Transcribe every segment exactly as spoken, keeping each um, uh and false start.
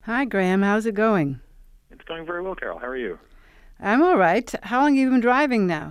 Hi, Graham. How's it going? It's going very well, Carol. How are you? I'm all right. How long have you been driving now?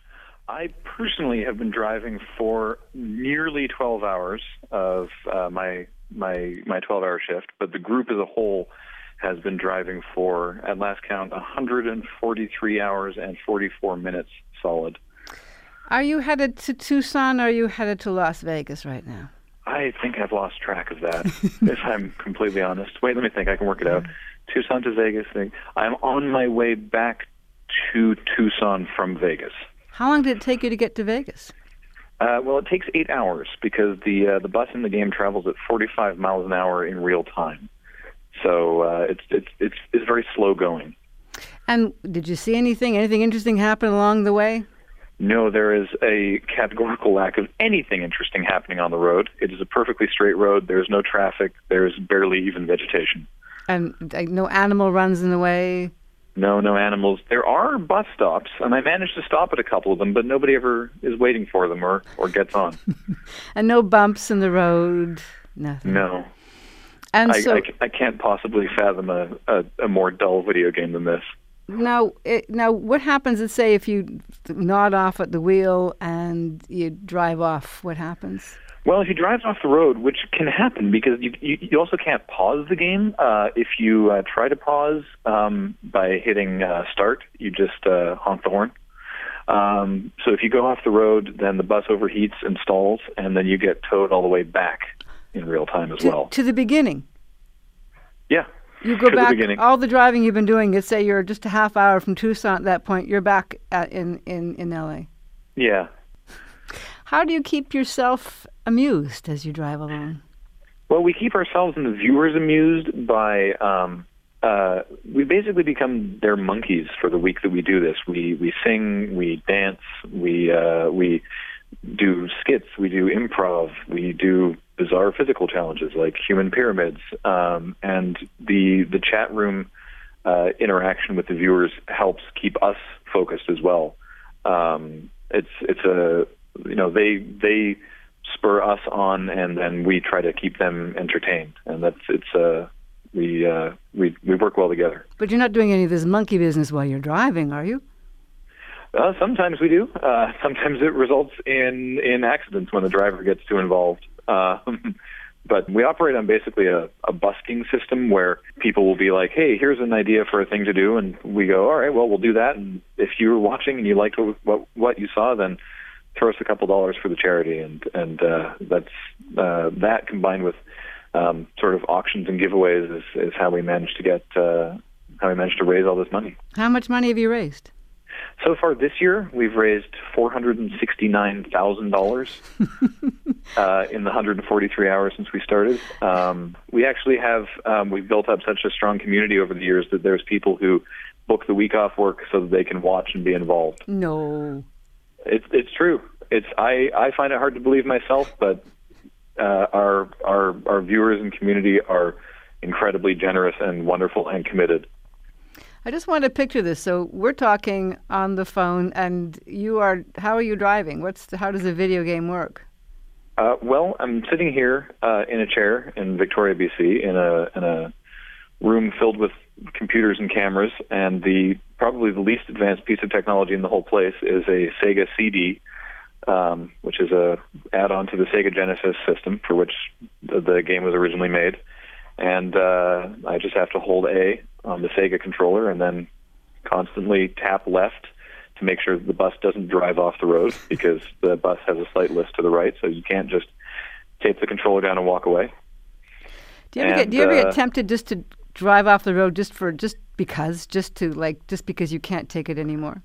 I personally have been driving for nearly twelve hours of uh, my my my twelve-hour shift, but the group as a whole has been driving for, at last count, one hundred forty-three hours and forty-four minutes solid. Are you headed to Tucson or are you headed to Las Vegas right now? I think I've lost track of that, if I'm completely honest. Wait, let me think. I can work it out. Tucson to Vegas thing. I'm on my way back to Tucson from Vegas. How long did it take you to get to Vegas? Uh, well, it takes eight hours because the uh, the bus in the game travels at forty-five miles an hour in real time. So uh, it's it's it's it's very slow going. And did you see anything? Anything interesting happen along the way? No, there is a categorical lack of anything interesting happening on the road. It is a perfectly straight road. There's no traffic. There's barely even vegetation. And like, no animal runs in the way? No, no animals. There are bus stops, and I managed to stop at a couple of them, but nobody ever is waiting for them or, or gets on. And no bumps in the road? Nothing? No. And I, so, I, I can't possibly fathom a, a, a more dull video game than this. Now, it, now, what happens, let's say, if you nod off at the wheel and you drive off? What happens? Well, if you drive off the road, which can happen because you you, you also can't pause the game. Uh, if you uh, try to pause um, by hitting uh, start, you just uh, honk the horn. Um, so if you go off the road, then the bus overheats and stalls, and then you get towed all the way back in real time as to, well. To the beginning? Yeah. You go to back, the beginning. All the driving you've been doing, let's say you're just a half hour from Tucson at that point, you're back at, in, in, in L A. Yeah. How do you keep yourself amused as you drive along? Well, we keep ourselves and the viewers amused by, um, uh, we basically become their monkeys for the week that we do this. We we sing, we dance, we uh, we do skits, we do improv, we do bizarre physical challenges like human pyramids, um, and the the chat room uh, interaction with the viewers helps keep us focused as well. Um, it's it's a you know they they spur us on, and then we try to keep them entertained, and that's it's uh, we uh, we we work well together. But you're not doing any of this monkey business while you're driving, are you? Uh, sometimes we do. Uh, sometimes it results in, in accidents when the driver gets too involved. Uh, but we operate on basically a, a busking system where people will be like, hey, here's an idea for a thing to do. And we go, all right, well, we'll do that. And if you were watching and you liked what, what, what you saw, then throw us a couple dollars for the charity. And, and uh, that's uh, that combined with um, sort of auctions and giveaways is, is how we managed to get uh, how we managed to raise all this money. How much money have you raised? So far this year, we've raised four hundred sixty-nine thousand dollars uh, in the one hundred forty-three hours since we started. Um, we actually have, um, we've built up such a strong community over the years that there's people who book the week off work so that they can watch and be involved. No. It's it's true. It's I, I find it hard to believe myself, but uh, our, our, our viewers and community are incredibly generous and wonderful and committed. I just want to picture this. So we're talking on the phone, and you are. How are you driving? What's the, how does the video game work? Uh, well, I'm sitting here uh, in a chair in Victoria, B C, in a in a room filled with computers and cameras, and the probably the least advanced piece of technology in the whole place is a Sega C D, um, which is a add-on to the Sega Genesis system for which the, the game was originally made. And uh, I just have to hold A on the Sega controller and then constantly tap left to make sure the bus doesn't drive off the road because the bus has a slight lift to the right, so you can't just tape the controller down and walk away. Do you ever, and, get, do you ever uh, get tempted just to drive off the road just for just because, just to like, just because you can't take it anymore?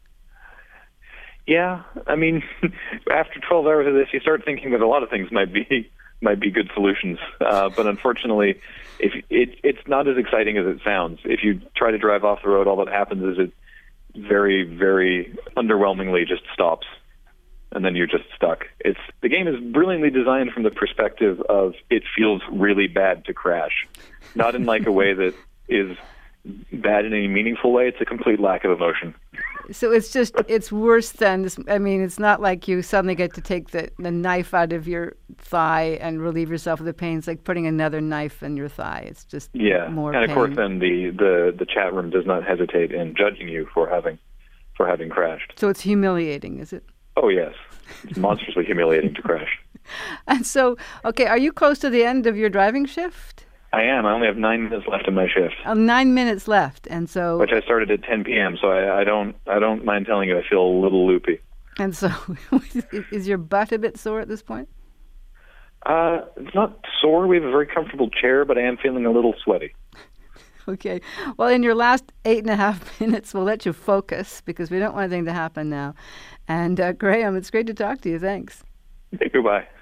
Yeah, I mean, after twelve hours of this, you start thinking that a lot of things might be might be good solutions. Uh, but unfortunately, if it, it's not as exciting as it sounds. If you try to drive off the road, all that happens is it very, very underwhelmingly just stops, and then you're just stuck. It's the game is brilliantly designed from the perspective of it feels really bad to crash, not in like a way that is bad in any meaningful way. It's a complete lack of emotion. So it's just, it's worse than this. I mean, it's not like you suddenly get to take the, the knife out of your thigh and relieve yourself of the pain. It's like putting another knife in your thigh. It's just Yeah, more and of pain. course, then the, the, the chat room does not hesitate in judging you for having for having crashed. So it's humiliating, is it? Oh yes, it's monstrously humiliating to crash. And so, okay, are you close to the end of your driving shift? I am. I only have nine minutes left in my shift, Uh, nine minutes left, and so which I started at ten p.m. So I, I don't I don't mind telling you I feel a little loopy. and so, is your butt a bit sore at this point? Uh, it's not sore. We have a very comfortable chair, but I am feeling a little sweaty. Okay. Well, in your last eight and a half minutes, we'll let you focus because we don't want anything to happen now. And uh, Graham, it's great to talk to you. Thanks. Goodbye.